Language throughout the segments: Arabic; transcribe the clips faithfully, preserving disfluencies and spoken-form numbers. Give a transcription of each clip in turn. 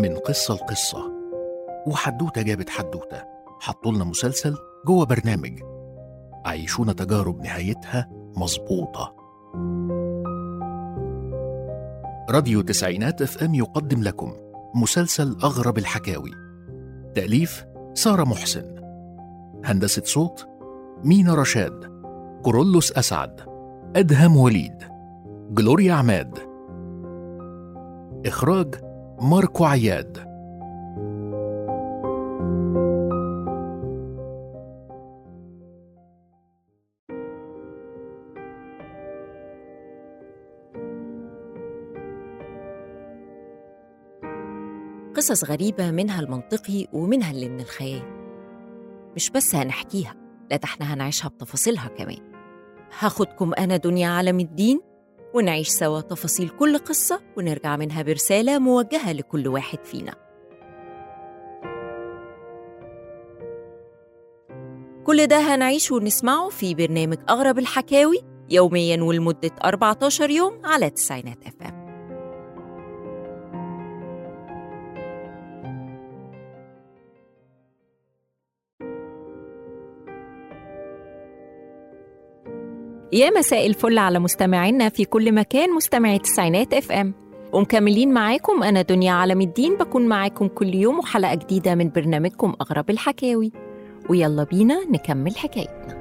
من قصة لقصة، وحدوتة جابت حدوتة، حطولنا مسلسل جوه برنامج، عيشونا تجارب نهايتها مظبوطة. راديو تسعينات اف ام يقدم لكم مسلسل أغرب الحكاوي. تأليف سارة محسن، هندسة صوت مينا رشاد، كورولوس أسعد، أدهم وليد، جلوريا عماد، إخراج ماركو عياد. قصص غريبة، منها المنطقي ومنها اللي من الخيال. مش بس هنحكيها، لا ده احنا هنعيشها بتفاصيلها كمان. هاخدكم أنا دنيا عالم الدين ونعيش سوا تفاصيل كل قصة، ونرجع منها برسالة موجهة لكل واحد فينا. كل ده هنعيشه ونسمعه في برنامج أغرب الحكاوي يومياً ولمدة أربعة عشر يوم على تسعينات اف ام. يا مساء الفل على مستمعينا في كل مكان، مستمعي تسعينات اف ام، ومكملين معاكم أنا دنيا عالم الدين، بكون معاكم كل يوم وحلقة جديدة من برنامجكم أغرب الحكاوي. ويلا بينا نكمل حكايتنا.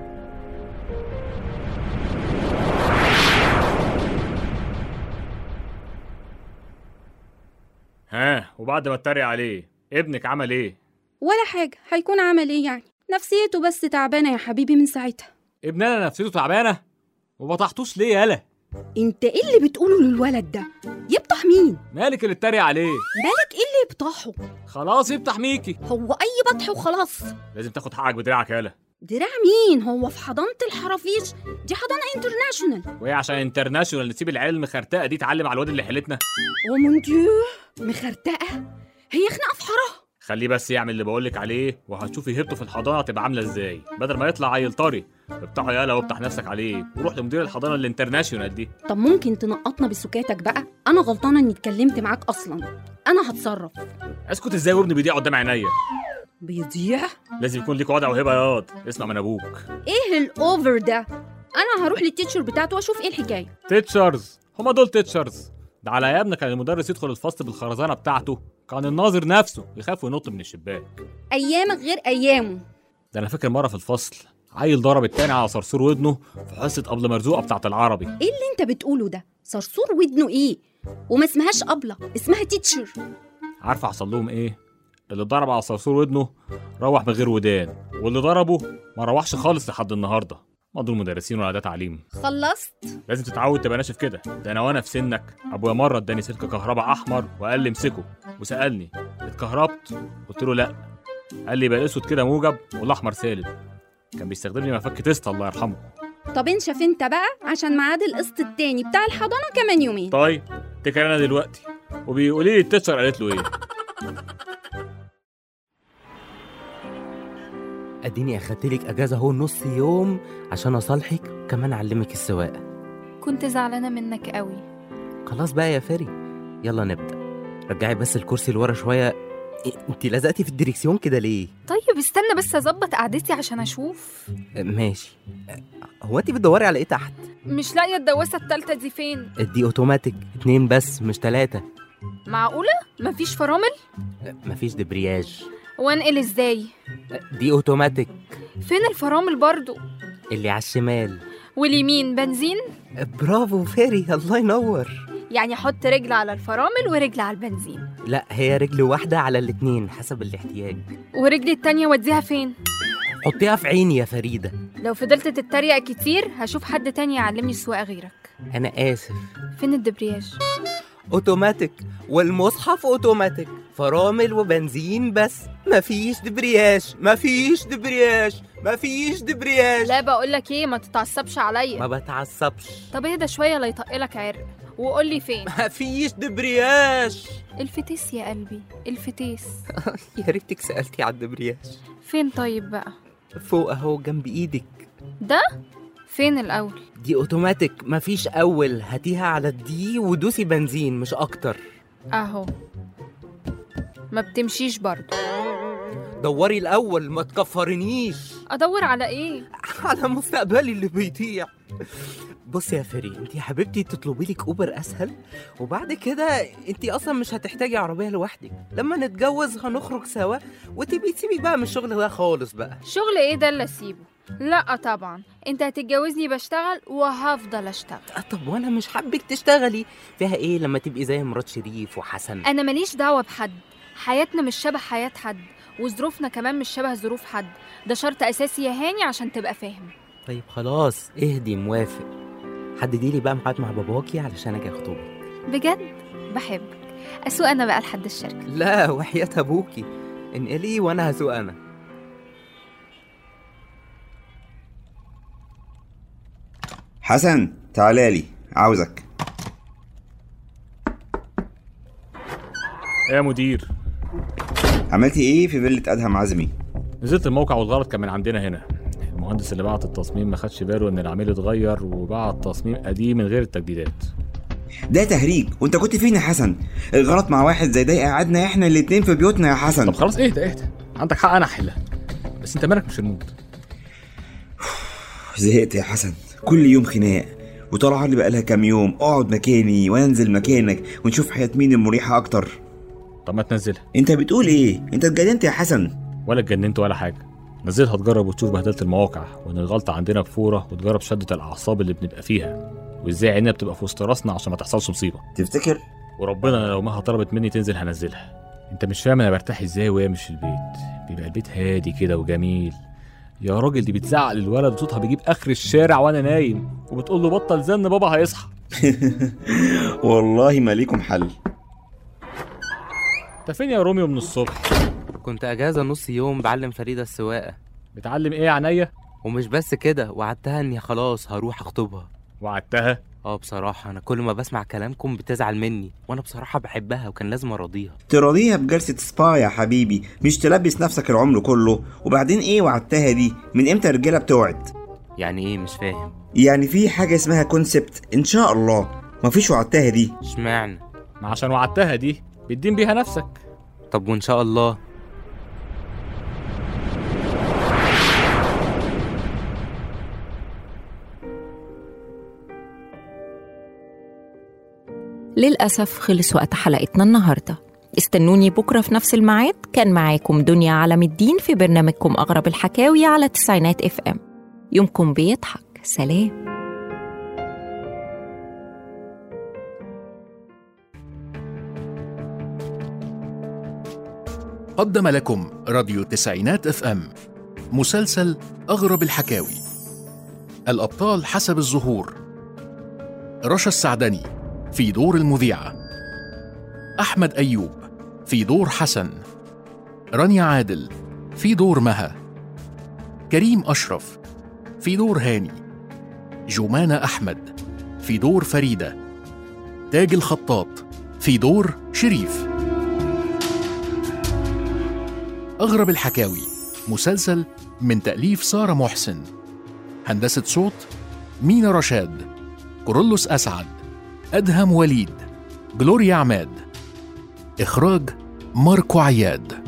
ها، وبعد ما اتريق عليه ابنك عمل ايه؟ ولا حاجة. هيكون عمل ايه يعني؟ نفسيته بس تعبانة يا حبيبي من ساعتها. ابننا نفسيته تعبانة؟ وبطحتوش ليه يالا؟ انت ايه اللي بتقوله للولد ده؟ يبطح مين؟ مالك اللي اتريق عليه؟ مالك ايه اللي يبطحه؟ خلاص يبطح ميكي. هو اي بطح وخلاص؟ لازم تاخد حقك بدراعك يالا. دراع مين؟ هو في حضانة الحرافيش؟ دي حضانة انترناشونال. وهي عشان انترناشونال نسيب العيال المخرتقة دي تعلم على الواد اللي حيلتنا؟ او مون ديو، مخرتقة؟ هي خناقة في حارة؟ خليه بس يعمل اللي بقولك عليه وهتشوفي هيبته في الحضانة تبقى عاملة ازاي، بدل ما يطلع عيل طري. افتحه يالا وافتح نفسك عليه وروح لمدير الحضانة الانترناشونال دي. طب ممكن تنقطنا بسكاتك بقى؟ انا غلطانة اني اتكلمت معاك اصلا، انا هتصرف. اسكت ازاي وابني بيضيع قدام عينيا؟ بيضيع؟ لازم يكون ليك وضع وهبة ياض، اسمع من ابوك. ايه الاوفر ده؟ انا هروح للتيتشر بتاعته واشوف ايه الحكاية. تيتشرز؟ هما دول تيتشرز؟ ده على ايامنا كان المدرس يدخل الفصل بالخرزانة بتاعته، كان الناظر نفسه يخاف وينط من الشباك. ايامك غير ايامه. ده انا فاكر مرة في الفصل عيل ضرب التاني على صرصور ودنه في حصة قبل مرزوقة بتاعة العربي. ايه اللي انت بتقوله ده؟ صرصور ودنه ايه؟ وما اسمهاش قبلة، اسمها تيتشر. عارفة حصل لهم ايه؟ اللي ضرب على صرصور ودنه روح من غير ودان، واللي ضربه ما روحش خالص لحد النهارده. ما دول مدرسين ولا ده تعليم؟ خلصت؟ لازم تتعود تبقى ناشف كده. ده انا وانا في سنك ابويا مره اداني سلك كهرباء احمر وقال لي امسكه وسالني اتكهربت؟ قلت له لا. قال لي يبقى الاسود كده موجب والاحمر سالب. كان بيستخدم لي مفك تيست الله يرحمه. طب انشف انت بقى عشان ميعاد القسط التاني بتاع الحضانه كمان يومين. طيب تكر انا دلوقتي وبيقولي لي التيتشر قالت له ايه. اديني اخدتلك اجازه اهو نص يوم عشان اصالحك وكمان اعلمك السواقه. كنت زعلانه منك قوي. خلاص بقى يا فري، يلا نبدا. رجعي بس الكرسي لورا شويه. انتي لزقتي في الدريكسيون كده ليه؟ طيب استنى بس اظبط قعدتي عشان اشوف. ماشي. هو انتي بتدوري على ايه تحت؟ مش لاقيه الدواسه التالتة دي فين؟ دي اوتوماتيك، اتنين بس مش تلاتة. معقوله؟ مفيش فرامل؟ مفيش دبرياج. وانقل ازاي؟ دي اوتوماتيك. فين الفرامل برضو؟ اللي على الشمال. واليمين بنزين؟ برافو فيري، الله ينور. يعني احط رجل على الفرامل ورجل على البنزين؟ لا، هي رجل واحدة على الاتنين حسب الاحتياج. ورجل التانية وديها فين؟ حطيها في عيني يا فريدة. لو فضلت تتريق كتير هشوف حد تاني يعلمني السواقة غيرك. أنا آسف. فين الدبرياج؟ اوتوماتيك، والمصحف اوتوماتيك، فرامل وبنزين بس، مفيش دبرياج مفيش دبرياج مفيش دبرياج. لا بقولك ايه، ما تتعصبش عليا. ما بتعصبش. طب اهدى شويه لا يطقلك عرق وقولي فين. مفيش دبرياج. الفتيس يا قلبي، الفتيس. يا ريتك سألتي على الدبرياج. فين طيب بقى؟ فوق اهو جنب ايدك. ده فين الاول؟ دي اوتوماتيك مفيش اول، هاتيها على الدي ودوسي بنزين مش اكتر. اهو. ما بتمشيش برضه. دوري الاول، ما تكفرنيش. ادور على ايه؟ على مستقبلي اللي بيضيع. بصي يا فري، انت يا حبيبتي تطلبي لك اوبر اسهل، وبعد كده انت اصلا مش هتحتاجي عربيه لوحدك. لما نتجوز هنخرج سوا، وتبقي تسيبي بقى من الشغل ده خالص بقى. شغل ايه ده اللي اسيبه؟ لا طبعا، انت هتتجوزني بشتغل وهفضل اشتغل. أه طب وانا مش حابك تشتغلي، فيها ايه لما تبقي زي مرات شريف وحسن؟ انا ماليش دعوه بحد، حياتنا مش شبه حياه حد، وظروفنا كمان مش شبه ظروف حد. ده شرط اساسي يا هاني عشان تبقى فاهم. طيب خلاص اهدي، موافق. حددي لي بقى ميعاد مع باباكي علشان اجي اخطبك. بجد بحبك. اسوق انا بقى لحد الشركه؟ لا وحياة ابوكي، انقلي وانا هسوق انا. حسن تعالى لي، عاوزك. ايه يا مدير؟ عملتي ايه في فيلة ادهم عزمي؟ نزلت الموقع والغلط كان من عندنا هنا. المهندس اللي بعت التصميم ما خدش باله ان العميل اتغير وبعت تصميم قديم من غير التجديدات. ده تهريج، وانت كنت فين يا حسن؟ الغلط مع واحد زي ده يقعدنا احنا الاتنين في بيوتنا يا حسن. طب خلاص اهدى اهدى، عندك حق انا احلها، بس انت مالك مش المود. زهقت يا حسن، كل يوم خناق، وطلع لي بقالها كام يوم اقعد مكاني وانزل مكانك ونشوف حياة مين المريحة اكتر. طب ما تنزلها. انت بتقول ايه؟ انت اتجننت يا حسن؟ ولا اتجننت ولا حاجه، نزلها تجرب وتشوف بهدله المواقع، وان الغلطه عندنا بفوره، وتجرب شده الاعصاب اللي بنبقى فيها، وازاي عيننا بتبقى في وسط راسنا عشان ما تحصلش مصيبه. تفتكر؟ وربنا لو ما طلبت مني تنزل هنزلها. انت مش فاهم انا برتاح ازاي وهي مش في البيت. بيبقى البيت هادي كده وجميل. يا راجل دي بتزعق للولد وصوتها بيجيب اخر الشارع وانا نايم، وبتقول له بطل زن بابا هيصحى. والله ما ليكم حل. انت فين يا روميو من الصبح؟ كنت اجازه نص يوم بعلم فريده السواقه. بتعلم ايه يا عينيا؟ ومش بس كده، وعدتها اني خلاص هروح اخطبها. وعدتها؟ اه بصراحه انا كل ما بسمع كلامكم بتزعل مني، وانا بصراحه بحبها وكان لازم ارضيها. تراضيها بجلسه سبا يا حبيبي، مش تلبس نفسك العمر كله. وبعدين ايه وعدتها دي؟ من امتى الرجاله بتوعد؟ يعني ايه؟ مش فاهم. يعني في حاجه اسمها كونسبت ان شاء الله، مفيش وعدتها دي. اشمعنى؟ ما عشان وعدتها دي بتدين بيها نفسك. طب وان شاء الله؟ للأسف خلص وقت حلقتنا النهاردة. استنوني بكرة في نفس الميعاد. كان معاكم دنيا علم الدين في برنامجكم أغرب الحكاوي على تسعينات اف ام. يومكم بيضحك. سلام. قدم لكم راديو تسعينات اف ام مسلسل أغرب الحكاوي. الأبطال حسب الظهور: رشا السعدني في دور المذيعة، أحمد أيوب في دور حسن، رانيا عادل في دور مها، كريم أشرف في دور هاني، جمانة أحمد في دور فريدة، تاج الخطاط في دور شريف. أغرب الحكاوي مسلسل من تأليف سارة محسن، هندسة صوت مينا رشاد، كورولوس أسعد، أدهم وليد، جلوريا عماد، إخراج ماركو عياد.